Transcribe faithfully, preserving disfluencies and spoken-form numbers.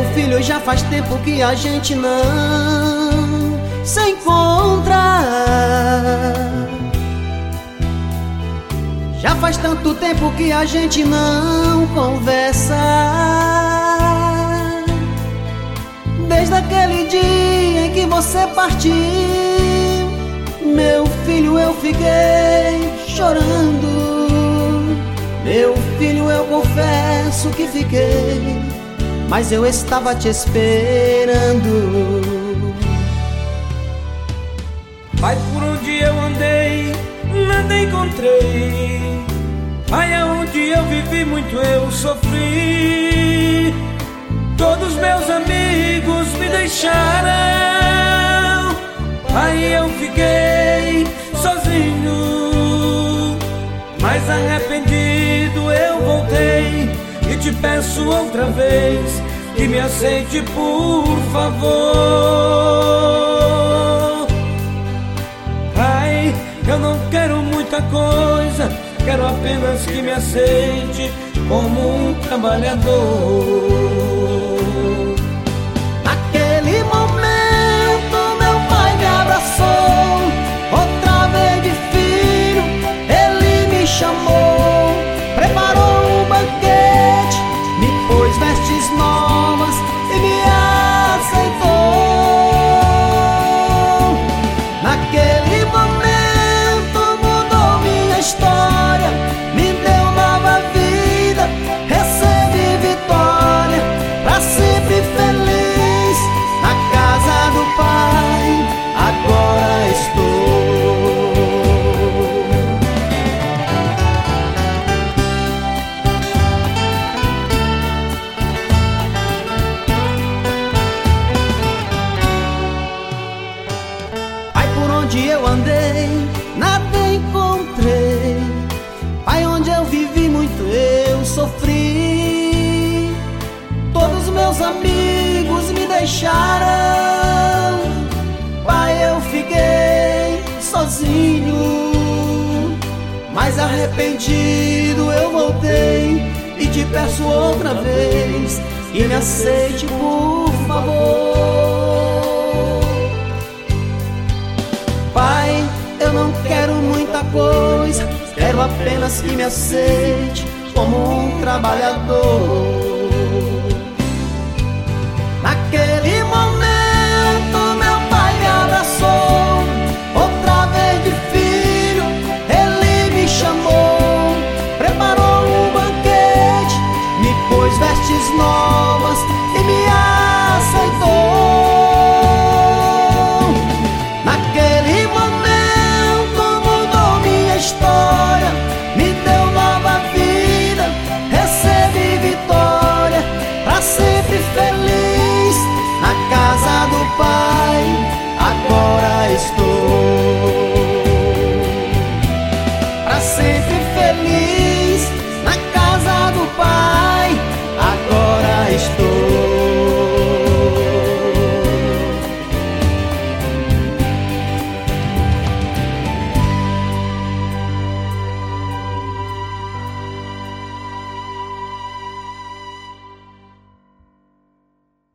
filho, já faz tempo que a gente não se encontra. Já faz tanto tempo que a gente não conversa. Desde aquele dia em que você partiu, meu filho, eu fiquei chorando. Meu filho, eu confesso que fiquei, mas eu estava te esperando. Pai, por onde eu andei, nada encontrei. Pai, aonde eu vivi muito eu sofri. Todos meus amigos me deixaram. Pai, eu fiquei sozinho, mas arrependido eu voltei. E te peço outra vez que me aceite, por favor. Pai, eu não quero muita coisa, quero apenas que me aceite como um trabalhador. Naquele momento meu pai me abraçou, outra vez de filho ele me chamou. Preparou um banquete, me pôs vestes novas e me aceitou. Naquele momento mudou minha história, me deu nova vida, recebi vitória, pra sempre feliz na casa do Pai, agora estou. Pai, por onde eu andei, nada encontrei. Pai, onde eu vivi muito eu sofri. Todos meus amigos me deixaram. Pai, eu fiquei sozinho, mas arrependido eu voltei. E te peço outra vez que me aceite, por favor. Pai, eu não quero muita coisa, quero apenas que me aceite como um trabalhador. Naquele momento meu pai me abraçou, outra vez de filho ele me chamou. Preparou um banquete, me pôs vestes novas e me aceitou. Naquele momento mudou minha história, me deu nova vida, recebi vitória, pra sempre feliz na casa do Pai, agora estou.